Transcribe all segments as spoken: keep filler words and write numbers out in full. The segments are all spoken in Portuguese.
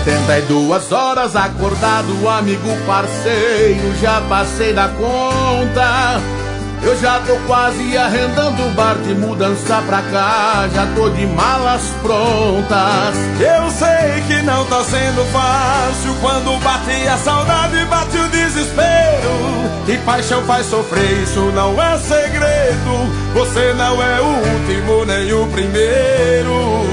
Setenta e duas horas acordado, amigo parceiro, já passei da conta. Eu já tô quase arrendando o bar de mudança pra cá, já tô de malas prontas. Eu sei que não tá sendo fácil, quando bate a saudade, bate o desespero. E paixão faz sofrer, isso não é segredo. Você não é o último nem o primeiro.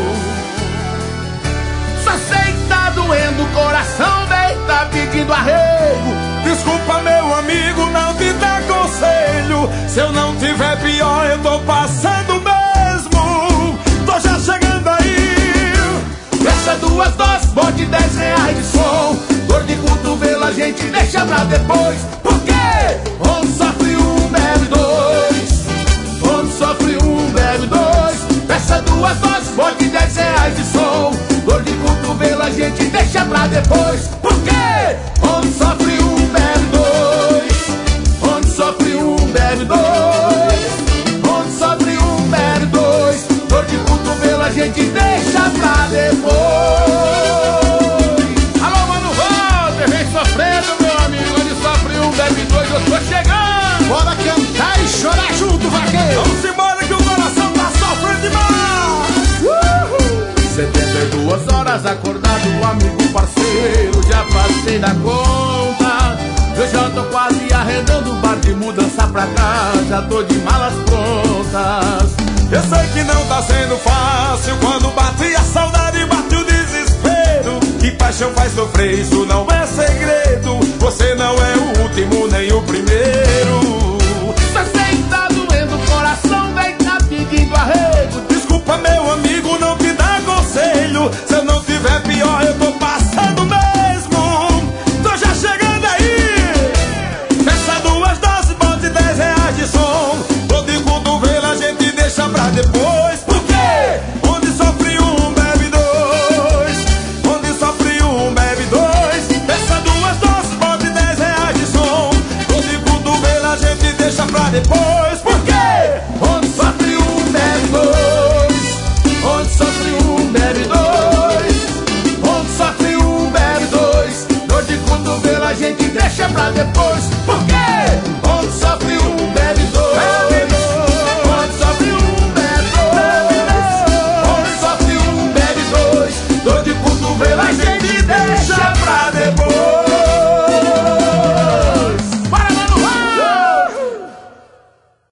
Só sei que tá doendo o coração, bem, tá pedindo arrego. Desculpa, meu amigo, não te dá conselho. Se eu não tiver pior, eu tô passando mesmo. Tô já chegando aí. Peça duas doses, bote dez reais de som. Dor de cotovelo a gente deixa pra depois. Por quê? Onde sofre um, bebe dois. Onde sofre um, bebe dois. Peça duas doses, bote dez reais de som. Dor de cotovelo a gente deixa pra depois. Por quê? Onde sofre um, bebe dois. Onde sofre um, bebe dois. Onde sofre um, bebe dois. Dor de cotovelo a gente deixa pra depois. Alô, Mano Walter, vem sofrendo, meu amigo. Onde sofre um, bebe dois, eu tô chegando. Bora cantar e chorar junto, vaqueiro. Vamos embora que o coração tá sofrendo demais. Uhul. Setenta e duas horas acordado, amigo parceiro, já passei da conta. Eu já tô quase arrendando o bar de mudança pra cá, já tô de malas prontas. Eu sei que não tá sendo fácil, quando bate a saudade, bate o desespero. Que paixão faz sofrer, isso não é segredo. Você não é o último nem o primeiro. Só sei que tá doendo o coração, vem tá pedindo arrego. Desculpa, meu amigo, não te dá conselho. Se eu não